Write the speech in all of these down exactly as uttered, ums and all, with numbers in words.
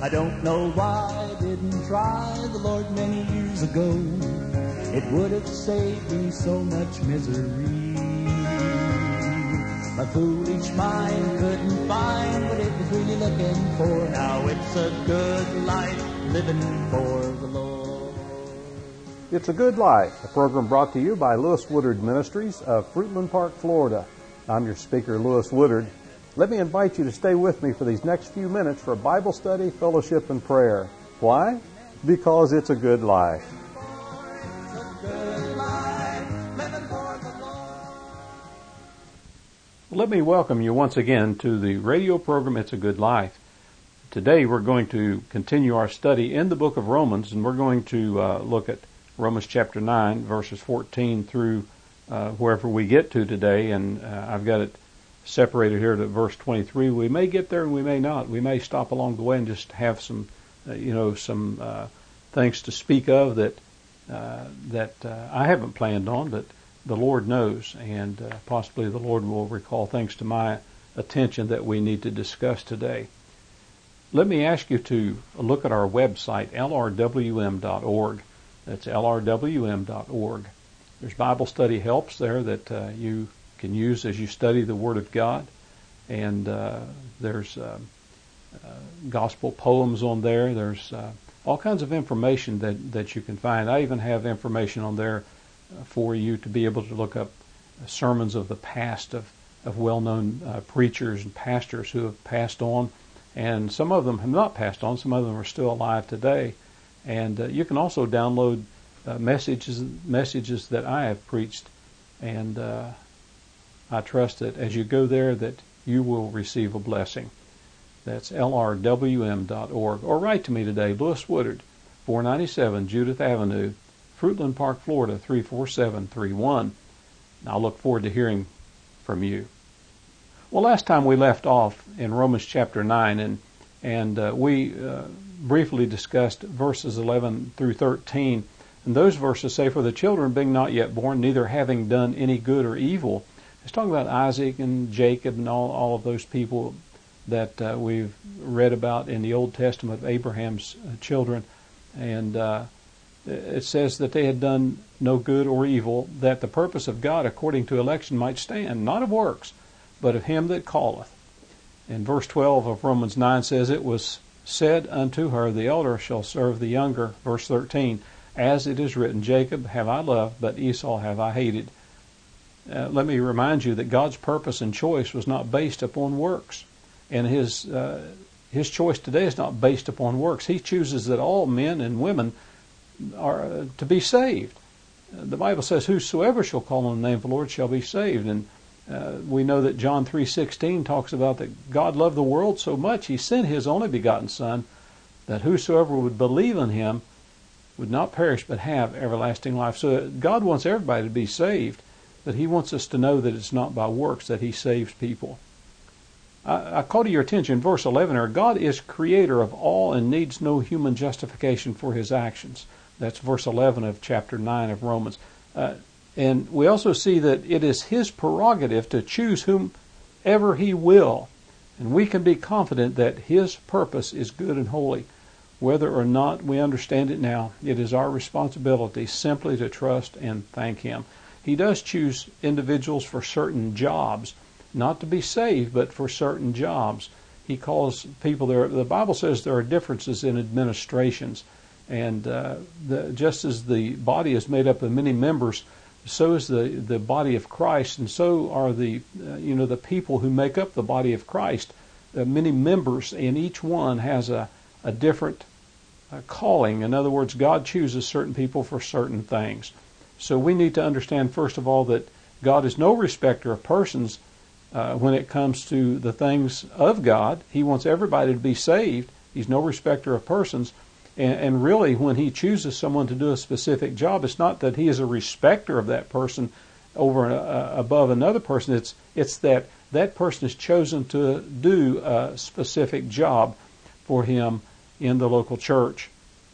I don't know why I didn't try the Lord many years ago. It would have saved me so much misery. My foolish mind couldn't find what it was really looking for. Now it's a good life living for the Lord. It's a Good Life, a program brought to you by Lewis Woodard Ministries of Fruitland Park, Florida. I'm your speaker, Lewis Woodard. Let me invite you to stay with me for these next few minutes for Bible study, fellowship, and prayer. Why? Because it's a good life. Let me welcome you once again to the radio program, It's a Good Life. Today we're going to continue our study in the book of Romans, and we're going to uh, look at Romans chapter nine, verses fourteen through uh, wherever we get to today, and uh, I've got it separated here to verse twenty-three. We may get there and we may not. We may stop along the way and just have some, uh, you know, some uh, things to speak of that uh, that uh, I haven't planned on, but the Lord knows, and uh, possibly the Lord will recall things to my attention that we need to discuss today. Let me ask you to look at our website, L R W M dot org. That's L R W M dot org. There's Bible study helps there that uh, you can use as you study the Word of God, and uh, there's uh, uh, gospel poems on there. There's uh, all kinds of information that, that you can find. I even have information on there for you to be able to look up sermons of the past of, of well-known uh, preachers and pastors who have passed on, and some of them have not passed on. Some of them are still alive today. And uh, you can also download uh, messages messages that I have preached, and uh, I trust that as you go there that you will receive a blessing. That's L R W M dot org. Or write to me today, Lewis Woodard, four ninety-seven Judith Avenue, Fruitland Park, Florida, three four seven three one. I'll look forward to hearing from you. Well, last time we left off in Romans chapter nine, and and uh, we uh, briefly discussed verses eleven through thirteen. And those verses say, "For the children being not yet born, neither having done any good or evil." It's talking about Isaac and Jacob and all, all of those people that uh, we've read about in the Old Testament of Abraham's uh, children. And uh, it says that they had done no good or evil, that the purpose of God according to election might stand, not of works, but of him that calleth. And verse twelve of Romans nine says, "It was said unto her, the elder shall serve the younger." Verse thirteen, "As it is written, Jacob have I loved, but Esau have I hated." Uh, let me remind you that God's purpose and choice was not based upon works. And his uh, his choice today is not based upon works. He chooses that all men and women are uh, to be saved. Uh, the Bible says, "Whosoever shall call on the name of the Lord shall be saved." And uh, we know that John three sixteen talks about that God loved the world so much he sent his only begotten Son, that whosoever would believe in him would not perish but have everlasting life. So God wants everybody to be saved, but he wants us to know that it's not by works that he saves people. I, I call to your attention verse eleven here, "God is creator of all and needs no human justification for his actions." That's verse eleven of chapter nine of Romans. Uh, and we also see that it is his prerogative to choose whomever he will. And we can be confident that his purpose is good and holy. Whether or not we understand it now, it is our responsibility simply to trust and thank him. He does choose individuals for certain jobs, not to be saved, but for certain jobs. He calls people there. The Bible says there are differences in administrations. And uh, the, just as the body is made up of many members, so is the, the body of Christ, and so are the uh, you know the people who make up the body of Christ. Uh, many members, and each one has a, a different uh, calling. In other words, God chooses certain people for certain things. So we need to understand, first of all, that God is no respecter of persons uh, when it comes to the things of God. He wants everybody to be saved. He's no respecter of persons. And, and really, when he chooses someone to do a specific job, it's not that he is a respecter of that person over uh, above another person. It's it's that that person is chosen to do a specific job for him in the local church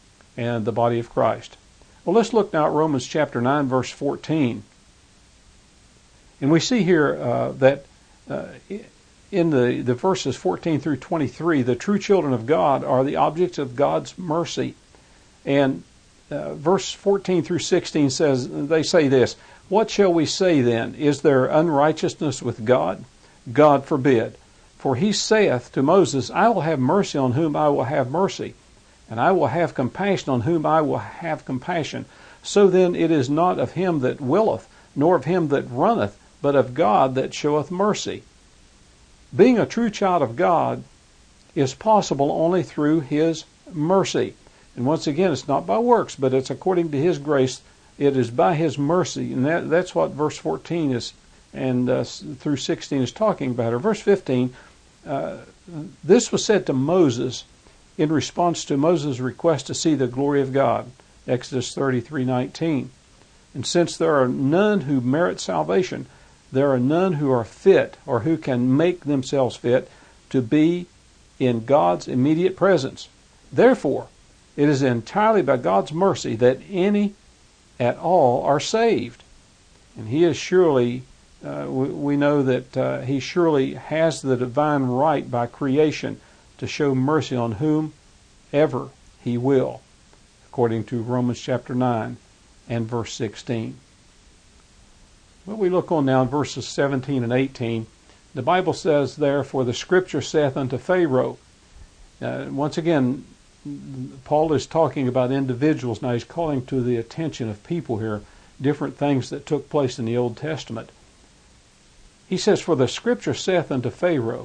and the body of Christ. Well, let's look now at Romans chapter nine, verse fourteen. And we see here uh, that uh, in the, the verses fourteen through twenty-three, the true children of God are the objects of God's mercy. And uh, verse fourteen through sixteen says, they say this, "What shall we say then? Is there unrighteousness with God? God forbid. For he saith to Moses, I will have mercy on whom I will have mercy, and I will have compassion on whom I will have compassion. So then it is not of him that willeth, nor of him that runneth, but of God that showeth mercy." Being a true child of God is possible only through his mercy. And once again, it's not by works, but it's according to his grace. It is by his mercy. And that, that's what verse fourteen is, and uh, through sixteen is talking about. Or verse fifteen, uh, this was said to Moses in response to Moses' request to see the glory of God. Exodus thirty-three nineteen. "And since there are none who merit salvation, there are none who are fit, or who can make themselves fit, to be in God's immediate presence. Therefore, it is entirely by God's mercy that any at all are saved." And he is surely, uh, we, we know that uh, he surely has the divine right by creation to show mercy on whomever he will, according to Romans chapter nine and verse sixteen. Well, we look on now in verses seventeen and eighteen. The Bible says there, "For the scripture saith unto Pharaoh." Uh, once again, Paul is talking about individuals. Now he's calling to the attention of people here, different things that took place in the Old Testament. He says, "For the scripture saith unto Pharaoh,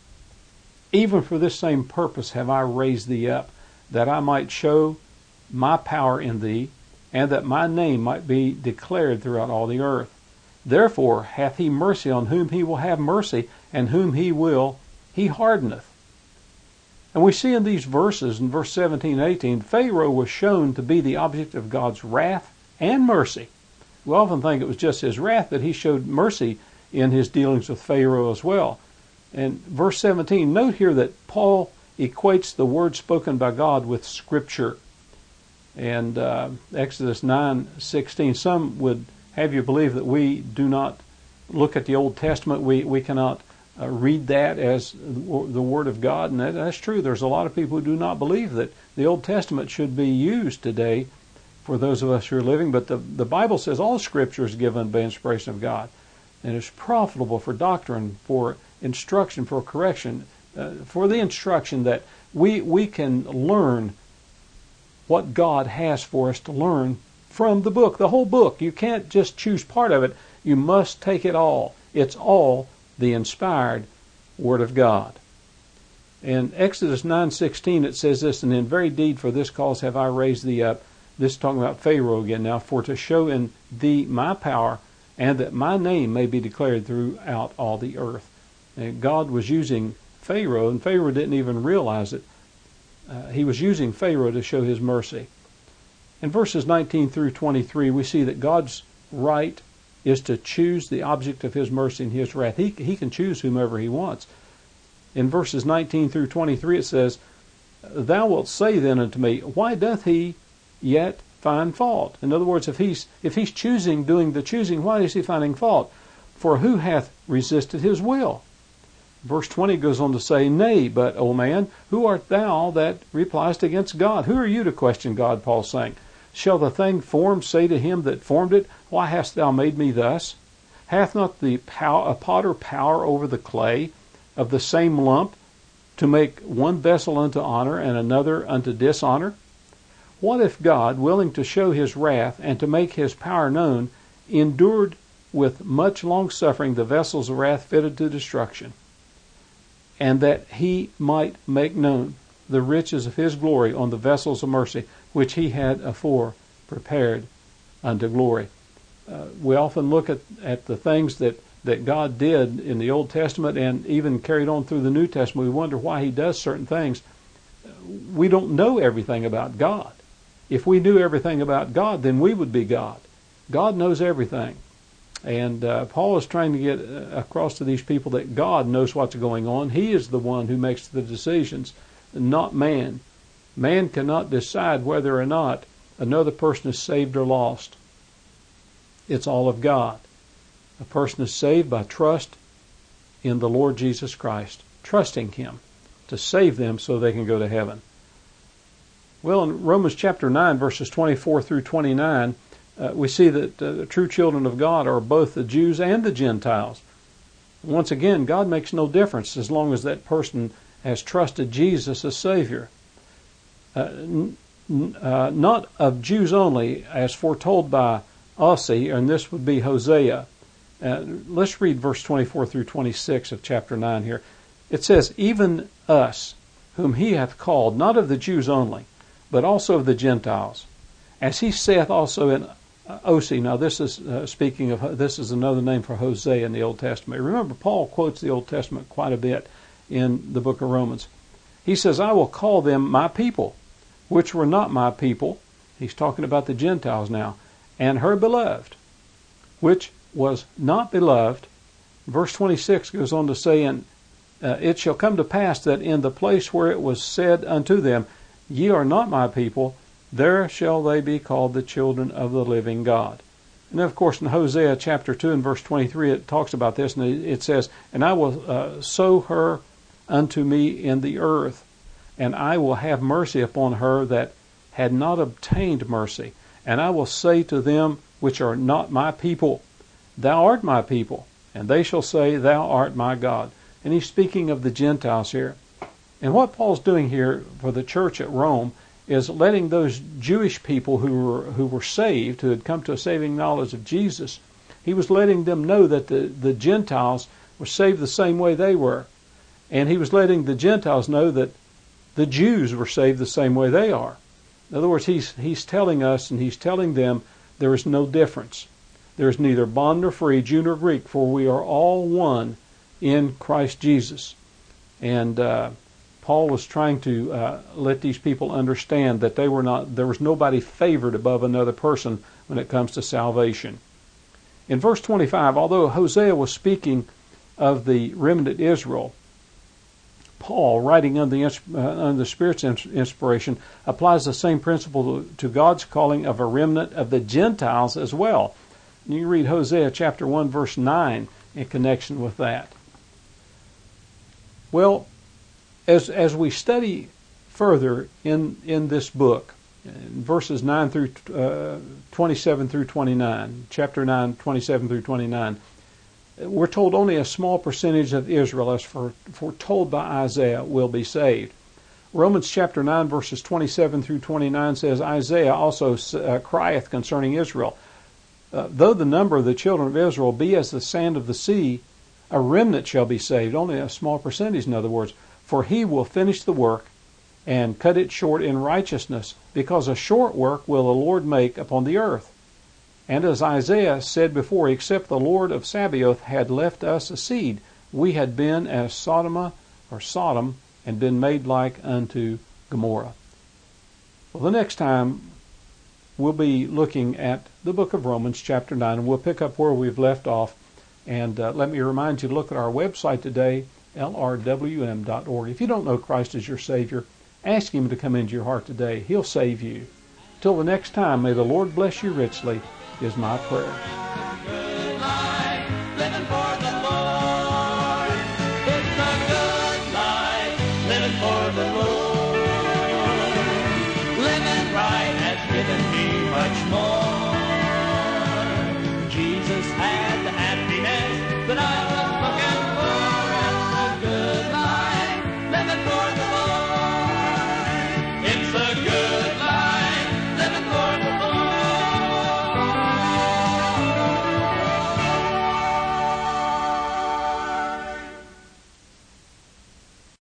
even for this same purpose have I raised thee up, that I might show my power in thee, and that my name might be declared throughout all the earth. Therefore hath he mercy on whom he will have mercy, and whom he will, he hardeneth." And we see in these verses, in verse seventeen and eighteen, Pharaoh was shown to be the object of God's wrath and mercy. We often think it was just his wrath, but he showed mercy in his dealings with Pharaoh as well. And verse seventeen, note here that Paul equates the word spoken by God with Scripture. And uh, Exodus nine sixteen, some would have you believe that we do not look at the Old Testament. We, we cannot uh, read that as the Word of God. And that, that's true. There's a lot of people who do not believe that the Old Testament should be used today for those of us who are living. But the, the Bible says all Scripture is given by inspiration of God, and is profitable for doctrine, for instruction, for correction, uh, for the instruction that we, we can learn what God has for us to learn from the book, the whole book. You can't just choose part of it. You must take it all. It's all the inspired Word of God. In Exodus nine sixteen it says this, "And in very deed for this cause have I raised thee up." This is talking about Pharaoh again now. "For to show in thee my power, and that my name may be declared throughout all the earth." And God was using Pharaoh, and Pharaoh didn't even realize it. Uh, he was using Pharaoh to show his mercy. In verses nineteen through twenty-three, we see that God's right is to choose the object of his mercy and his wrath. He, he can choose whomever he wants. In verses nineteen through twenty-three, it says, "Thou wilt say then unto me, why doth he yet find fault?" In other words, if he's, if he's choosing, doing the choosing, why is he finding fault? "For who hath resisted his will?" Verse twenty goes on to say, "Nay, but, O man, who art thou that repliest against God?" Who are you to question God, Paul's saying? "Shall the thing formed say to him that formed it, Why hast thou made me thus? Hath not the pow- a potter power over the clay of the same lump, to make one vessel unto honor and another unto dishonor? What if God, willing to show his wrath and to make his power known, endured with much longsuffering the vessels of wrath fitted to destruction, and that he might make known the riches of his glory on the vessels of mercy, which he had afore prepared unto glory?" Uh, we often look at, at the things that, that God did in the Old Testament and even carried on through the New Testament. We wonder why he does certain things. We don't know everything about God. If we knew everything about God, then we would be God. God knows everything. And uh, Paul is trying to get across to these people that God knows what's going on. He is the one who makes the decisions, not man. Man cannot decide whether or not another person is saved or lost. It's all of God. A person is saved by trust in the Lord Jesus Christ, trusting Him to save them so they can go to heaven. Well, in Romans chapter nine, verses twenty-four through twenty-nine, uh, we see that uh, the true children of God are both the Jews and the Gentiles. Once again, God makes no difference as long as that person has trusted Jesus as Savior. Uh, n- uh, not of Jews only, as foretold by Osee, and this would be Hosea. Uh, let's read verse twenty-four through twenty-six of chapter nine here. It says, "Even us, whom He hath called, not of the Jews only, but also of the Gentiles, as He saith also in uh, Osee." Now this is uh, speaking of, this is another name for Hosea in the Old Testament. Remember, Paul quotes the Old Testament quite a bit in the book of Romans. He says, "I will call them my people, which were not my people." He's talking about the Gentiles now. "And her beloved, which was not beloved." Verse twenty-six goes on to say, "And uh, it shall come to pass that in the place where it was said unto them, Ye are not my people, there shall they be called the children of the living God." And then, of course, in Hosea chapter two and verse twenty-three, it talks about this, and it says, "And I will uh, sow her unto me in the earth, and I will have mercy upon her that had not obtained mercy. And I will say to them which are not my people, Thou art my people, and they shall say, Thou art my God." And he's speaking of the Gentiles here. And what Paul's doing here for the church at Rome is letting those Jewish people who were who were saved, who had come to a saving knowledge of Jesus, he was letting them know that the, the Gentiles were saved the same way they were. And he was letting the Gentiles know that the Jews were saved the same way they are. In other words, he's he's telling us and he's telling them there is no difference. There is neither bond nor free, Jew nor Greek, for we are all one in Christ Jesus. And uh, Paul was trying to uh, let these people understand that they were not, there was nobody favored above another person when it comes to salvation. In verse twenty-five, although Hosea was speaking of the remnant Israel, Paul, writing under the, uh, under the Spirit's inspiration, applies the same principle to, to God's calling of a remnant of the Gentiles as well. And you can read Hosea chapter one, verse nine in connection with that. Well, as as we study further in, in this book, in verses nine through uh, twenty-seven through twenty-nine, chapter nine, twenty-seven through twenty-nine, we're told only a small percentage of Israel, as for, foretold by Isaiah, will be saved. Romans chapter nine, verses twenty-seven through twenty-nine says, "Isaiah also uh, crieth concerning Israel, uh, though the number of the children of Israel be as the sand of the sea, a remnant shall be saved." Only a small percentage, in other words. "For he will finish the work and cut it short in righteousness, because a short work will the Lord make upon the earth. And as Isaiah said before, except the Lord of Sabaoth had left us a seed, we had been as Sodom or Sodom, and been made like unto Gomorrah." Well, the next time we'll be looking at the book of Romans chapter nine, and we'll pick up where we've left off. And uh, let me remind you to look at our website today, L R W M dot org. If you don't know Christ as your Savior, ask Him to come into your heart today. He'll save you. Till the next time, may the Lord bless you richly, is my prayer.